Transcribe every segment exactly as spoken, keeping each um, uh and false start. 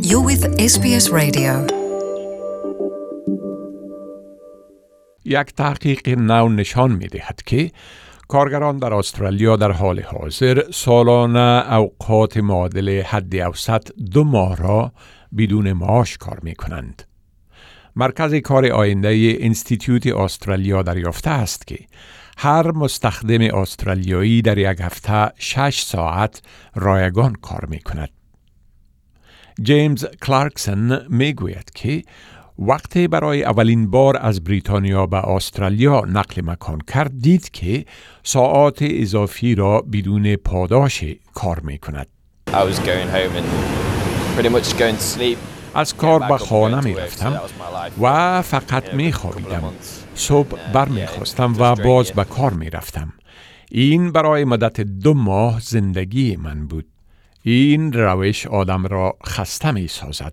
You're with اس بی اس Radio. یک تحقیق نو نشان می‌دهد که کارگران در استرالیا در حال حاضر سالانه اوقات معادل حد اوسط دو ماه را بدون معاش کار می‌کنند. مرکز کار آینده انستیتیوت استرالیا دریافته است که هر مستخدم استرالیایی در یک هفته شش ساعت رایگان کار می‌کند. جیمز کلارکسون میگوید که وقتی برای اولین بار از بریتانیا به استرالیا نقل مکان کرد دید که ساعات اضافی را بدون پاداش کار می‌کند. I was going home and pretty much going to sleep. از کار به خانه می رفتم و فقط می خوابیدم. صبح بر می خواستم و باز به کار می رفتم. این برای مدت دو ماه زندگی من بود. این روش آدم را خسته می سازد.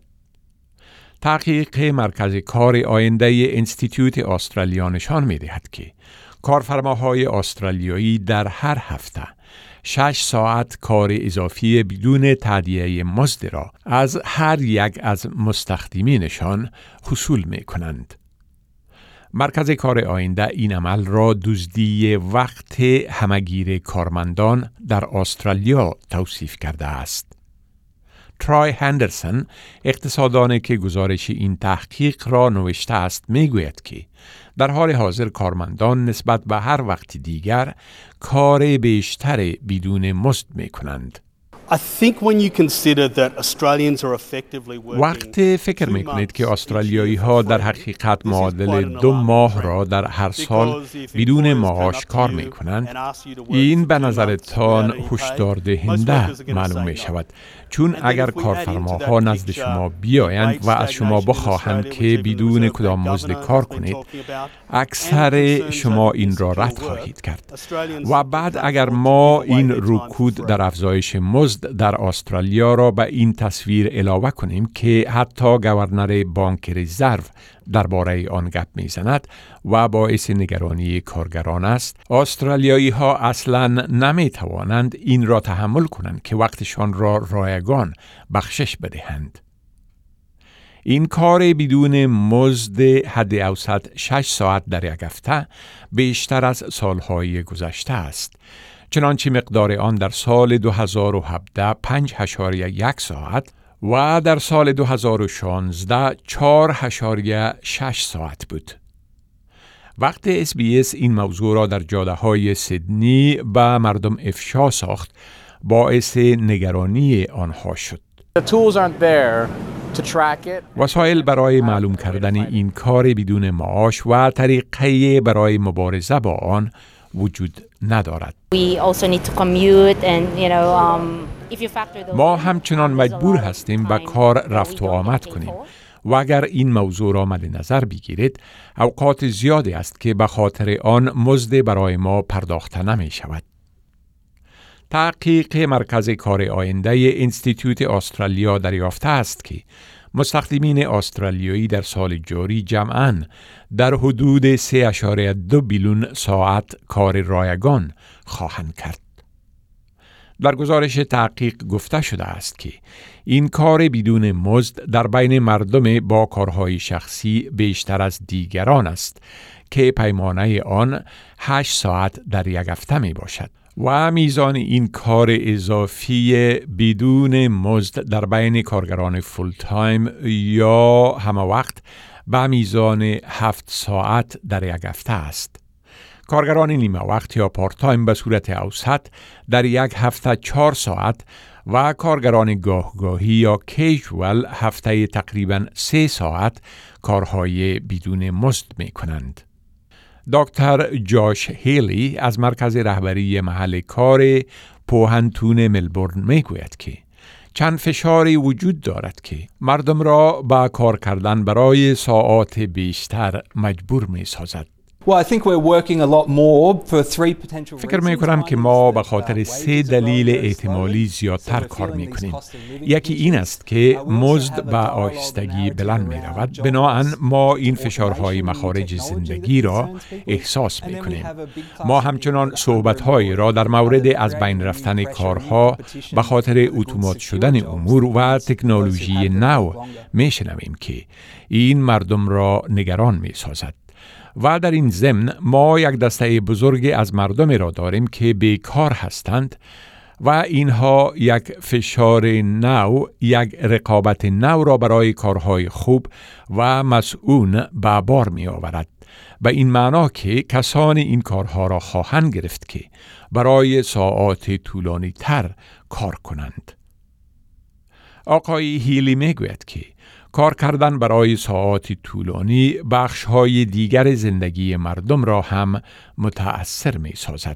تحقیق مرکز کار آینده انستیتیوت استرالیا نشان می دهد که کارفرماهای استرالیایی در هر هفته شش ساعت کار اضافی بدون تادیه مزد را از هر یک از مستخدمینشان حصول می کنند. مرکز کار آینده این عمل را دزدی وقت همگیر کارمندان در استرالیا توصیف کرده است. ترای هندرسون اقتصاددانی که گزارش این تحقیق را نوشته است میگوید که در حال حاضر کارمندان نسبت به هر وقت دیگر کار بیشتر بدون مزد میکنند. I think when you consider that Australians are effectively working وقت فکر میکنید که استرالیایی ها در حقیقت معادل دو ماه را در هر سال بدون معاش کار میکنند، این به نظرتان هشدار دهنده معلوم می شود. چون اگر کارفرماها نزد شما بیایند و از شما بخواهند که بدون کدام مزد کار کنید، اکثر شما این را رد خواهید کرد. و بعد اگر ما این رکود در افزایش مزد در استرالیا را به این تصویر علاوه کنیم که حتی گورنر بانک رزرو درباره آن گپ میزند و باعث نگرانی کارگران است، استرالیایی ها اصلاً نمی توانند این را تحمل کنند که وقتشان را رایگان بخشش بدهند. این کار بدون مزد حد اوسط شش ساعت در یک هفته بیشتر از سالهای گذشته است. چنانچه مقدار آن در سال دو هزار و هفده پنج اشاریه یک ساعت و در سال دو هزار و شانزده چهار اشاریه شش ساعت بود. وقت اس بی اس این موضوع را در جاده‌های سیدنی به مردم افشا ساخت، باعث نگرانی آنها شد. وسایل برای معلوم کردن این کار بدون معاش و طریقه برای مبارزه با آن وجود ندارد. ما همچنان مجبور هستیم به کار رفت و آمد کنیم و اگر این موضوع را مد نظر بگیرید، اوقات زیادی است که به خاطر آن مزد برای ما پرداخته نمی شود. تحقیق مرکز کار آینده انستیتیوت استرالیا دریافته است که مستخدمین استرالیایی در سال جاری جمعاً در حدود سه اشاریه دو بیلیون ساعت کار رایگان خواهند کرد. در گزارش تحقیق گفته شده است که این کار بدون مزد در بین مردم با کارهای شخصی بیشتر از دیگران است که پیمانه آن هشت ساعت در یک هفته می باشد و میزان این کار اضافی بدون مزد در بین کارگران فول تایم یا همه وقت به میزان هفت ساعت در یک هفته است. کارگران نیمه وقت یا پارت تایم به صورت اوسط در یک هفته چهار ساعت و کارگران گاهگاهی یا کیژوال هفته تقریباً سه ساعت کارهای بدون مزد می کنند. دکتر جاش هیلی از مرکز رهبری محل کار پوهنتون ملبورن میگوید که چند فشاری وجود دارد که مردم را با کار کردن برای ساعات بیشتر مجبور می سازد. فکر می کنم که ما به خاطر سه دلیل احتمالی زیادتر کار می کنیم. یکی این است که مزد به آهستگی بلند می رود. بنابراین ما این فشارهای مخارج زندگی را احساس می کنیم. ما همچنان صحبت‌های را در مورد از بین رفتن کارها به خاطر اتومات شدن امور و تکنولوژی نو می شنویم که این مردم را نگران می سازد. و در این ضمن ما یک دسته بزرگی از مردمی را داریم که بیکار هستند و اینها یک فشار نو، یک رقابت نو را برای کارهای خوب و مسئول به بار می آورد. به این معنا که کسانی این کارها را خواهند گرفت که برای ساعات طولانی تر کار کنند. آقای هیلی می گوید که کار کردن برای ساعات طولانی بخش‌های دیگر زندگی مردم را هم متأثر می‌سازد.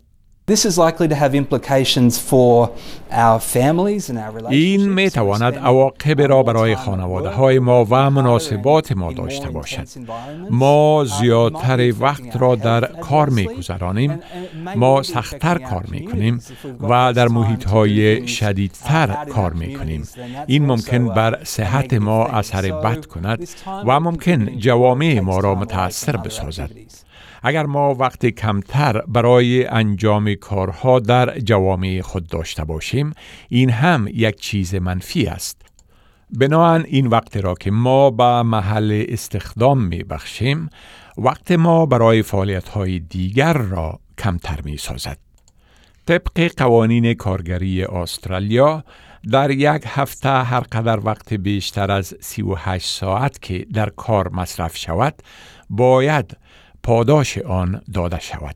این می تواند عواقب را برای خانواده های ما و مناسبات ما داشته باشد. ما زیادتر وقت را در کار می گذرانیم، ما سختتر کار می کنیم و در محیط های شدیدتر کار می کنیم. این ممکن بر صحت ما اثر بد کند و ممکن جوامع ما را متأثر بسازد. اگر ما وقت کمتر برای انجام کارها در جوامع خود داشته باشیم، این هم یک چیز منفی است. بنابراین این وقت را که ما به محل استخدام می بخشیم، وقت ما برای فعالیت‌های دیگر را کمتر می سازد. طبق قوانین کارگری استرالیا، در یک هفته هر قدر وقت بیشتر از سی و هشت ساعت که در کار مصرف شود، باید پاداش آن داده شود.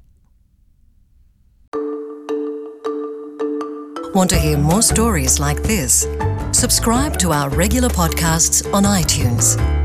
Want to hear more stories like this? Subscribe to our regular podcasts on iTunes.